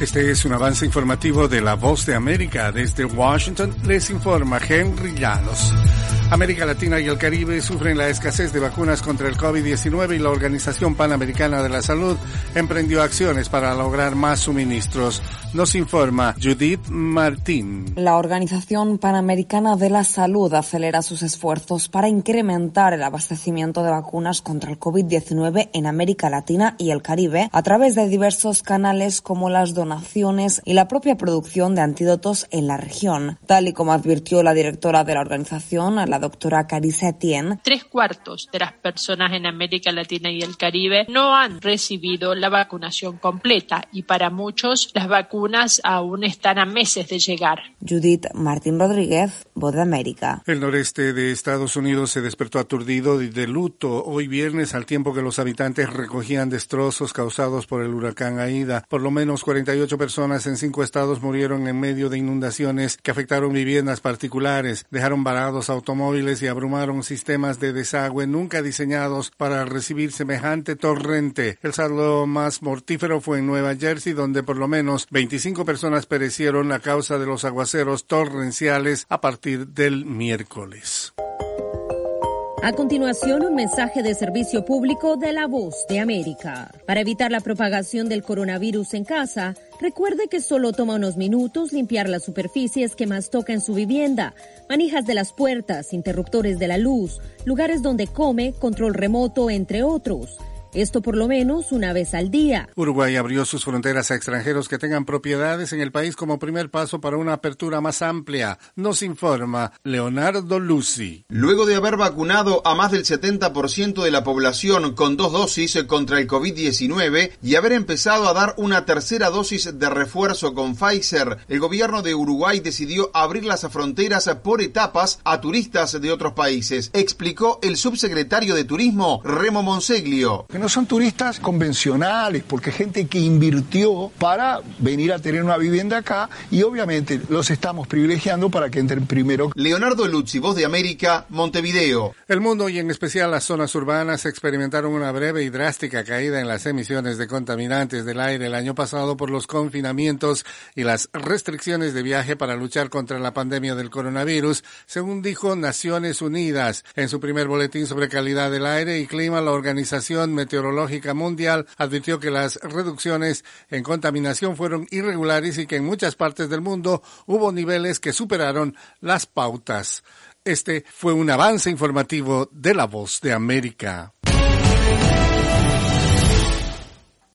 Este es un avance informativo de La Voz de América. Desde Washington les informa Henry Llanos. América Latina y el Caribe sufren la escasez de vacunas contra el COVID-19 y la Organización Panamericana de la Salud emprendió acciones para lograr más suministros. Nos informa Judith Martín. La Organización Panamericana de la Salud acelera sus esfuerzos para incrementar el abastecimiento de vacunas contra el COVID-19 en América Latina y el Caribe a través de diversos canales como las donaciones y la propia producción de antídotos en la región. Tal y como advirtió la directora de la organización, la doctora Carissa Etienne, 3/4 de las personas en América Latina y el Caribe no han recibido la vacunación completa y para muchos las vacunas aún están a meses de llegar. Judith Martín Rodríguez, Voz de América. El noreste de Estados Unidos se despertó aturdido y de luto hoy viernes al tiempo que los habitantes recogían destrozos causados por el huracán Aida. Por lo menos 48 personas en 5 estados murieron en medio de inundaciones que afectaron viviendas particulares, dejaron varados automóviles y abrumaron sistemas de desagüe nunca diseñados para recibir semejante torrente. El saldo más mortífero fue en Nueva Jersey, donde por lo menos 25 personas perecieron a causa de los aguaceros torrenciales a partir del miércoles. A continuación, un mensaje de servicio público de La Voz de América. Para evitar la propagación del coronavirus en casa, recuerde que solo toma unos minutos limpiar las superficies que más toca en su vivienda, manijas de las puertas, interruptores de la luz, lugares donde come, control remoto, entre otros. Esto por lo menos una vez al día. Uruguay abrió sus fronteras a extranjeros que tengan propiedades en el país como primer paso para una apertura más amplia. Nos informa Leonardo Lucy. Luego de haber vacunado a más del 70% de la población con 2 dosis contra el COVID-19 y haber empezado a dar una tercera dosis de refuerzo con Pfizer, el gobierno de Uruguay decidió abrir las fronteras por etapas a turistas de otros países, explicó el subsecretario de Turismo, Remo Monseglio. No son turistas convencionales, porque gente que invirtió para venir a tener una vivienda acá y obviamente los estamos privilegiando para que entren primero. Leonardo Luzzi, Voz de América, Montevideo. El mundo y en especial las zonas urbanas experimentaron una breve y drástica caída en las emisiones de contaminantes del aire el año pasado por los confinamientos y las restricciones de viaje para luchar contra la pandemia del coronavirus, según dijo Naciones Unidas. En su primer boletín sobre calidad del aire y clima, la Organización Meteorológica Mundial advirtió que las reducciones en contaminación fueron irregulares y que en muchas partes del mundo hubo niveles que superaron las pautas. Este fue un avance informativo de La Voz de América.